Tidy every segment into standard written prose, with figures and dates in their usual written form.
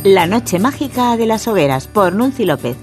La noche mágica de las hogueras, por Nunci López.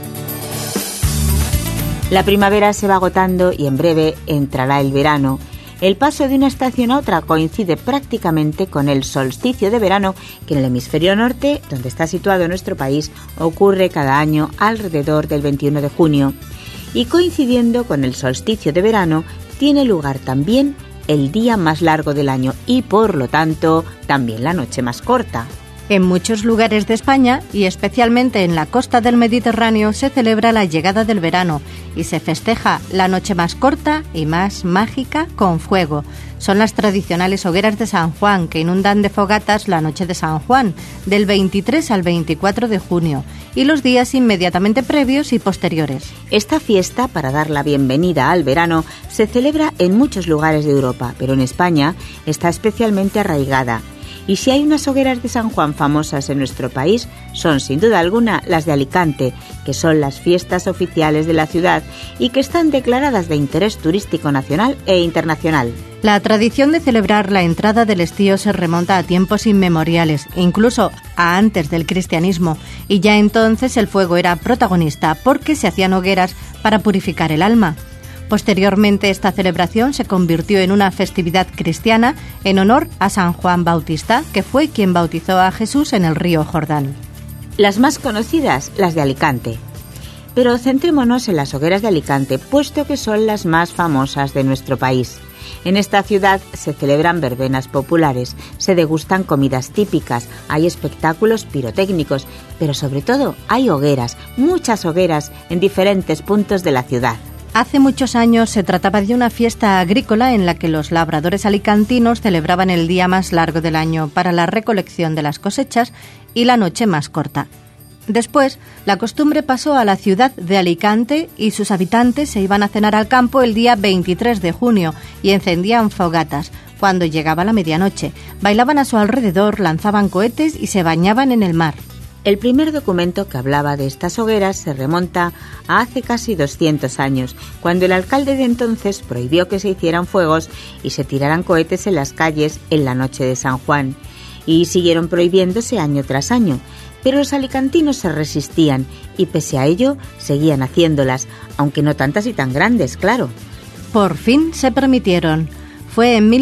La primavera se va agotando y en breve entrará el verano. El paso de una estación a otra coincide prácticamente con el solsticio de verano, que en el hemisferio norte, donde está situado nuestro país, ocurre cada año alrededor del 21 de junio. Y coincidiendo con el solsticio de verano, tiene lugar también el día más largo del año y, por lo tanto, también la noche más corta. En muchos lugares de España, y especialmente en la costa del Mediterráneo, se celebra la llegada del verano y se festeja la noche más corta y más mágica con fuego. Son las tradicionales hogueras de San Juan, que inundan de fogatas la noche de San Juan, del 23 al 24 de junio, y los días inmediatamente previos y posteriores. Esta fiesta, para dar la bienvenida al verano, se celebra en muchos lugares de Europa, pero en España está especialmente arraigada. Y si hay unas hogueras de San Juan famosas en nuestro país, son sin duda alguna las de Alicante, que son las fiestas oficiales de la ciudad y que están declaradas de interés turístico nacional e internacional. La tradición de celebrar la entrada del estío se remonta a tiempos inmemoriales, incluso a antes del cristianismo, y ya entonces el fuego era protagonista porque se hacían hogueras para purificar el alma. Posteriormente, esta celebración se convirtió en una festividad cristiana en honor a San Juan Bautista, que fue quien bautizó a Jesús en el río Jordán. Las más conocidas, las de Alicante. Pero centrémonos en las hogueras de Alicante, puesto que son las más famosas de nuestro país. En esta ciudad se celebran verbenas populares, se degustan comidas típicas, hay espectáculos pirotécnicos, pero sobre todo hay hogueras, muchas hogueras en diferentes puntos de la ciudad. Hace muchos años se trataba de una fiesta agrícola en la que los labradores alicantinos celebraban el día más largo del año para la recolección de las cosechas y la noche más corta. Después, la costumbre pasó a la ciudad de Alicante y sus habitantes se iban a cenar al campo el día 23 de junio y encendían fogatas. Cuando llegaba la medianoche, bailaban a su alrededor, lanzaban cohetes y se bañaban en el mar. El primer documento que hablaba de estas hogueras se remonta a hace casi 200 años, cuando el alcalde de entonces prohibió que se hicieran fuegos y se tiraran cohetes en las calles en la noche de San Juan, y siguieron prohibiéndose año tras año, pero los alicantinos se resistían y pese a ello seguían haciéndolas, aunque no tantas y tan grandes, claro. Por fin se permitieron. Fue en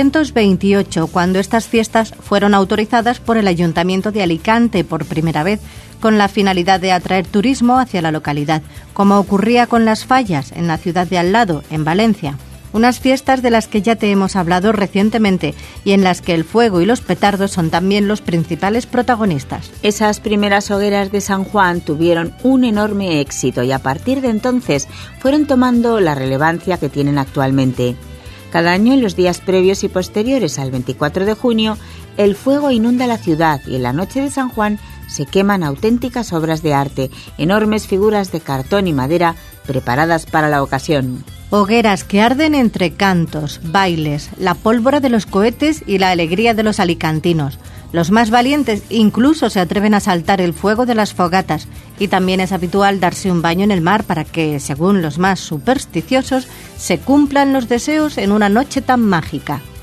1928 cuando estas fiestas fueron autorizadas por el Ayuntamiento de Alicante por primera vez, con la finalidad de atraer turismo hacia la localidad, como ocurría con las fallas en la ciudad de al lado, en Valencia. Unas fiestas de las que ya te hemos hablado recientemente y en las que el fuego y los petardos son también los principales protagonistas. Esas primeras hogueras de San Juan tuvieron un enorme éxito y a partir de entonces fueron tomando la relevancia que tienen actualmente. Cada año, en los días previos y posteriores al 24 de junio, el fuego inunda la ciudad y en la noche de San Juan se queman auténticas obras de arte, enormes figuras de cartón y madera preparadas para la ocasión. Hogueras que arden entre cantos, bailes, la pólvora de los cohetes y la alegría de los alicantinos. Los más valientes incluso se atreven a saltar el fuego de las fogatas y también es habitual darse un baño en el mar para que, según los más supersticiosos, se cumplan los deseos en una noche tan mágica.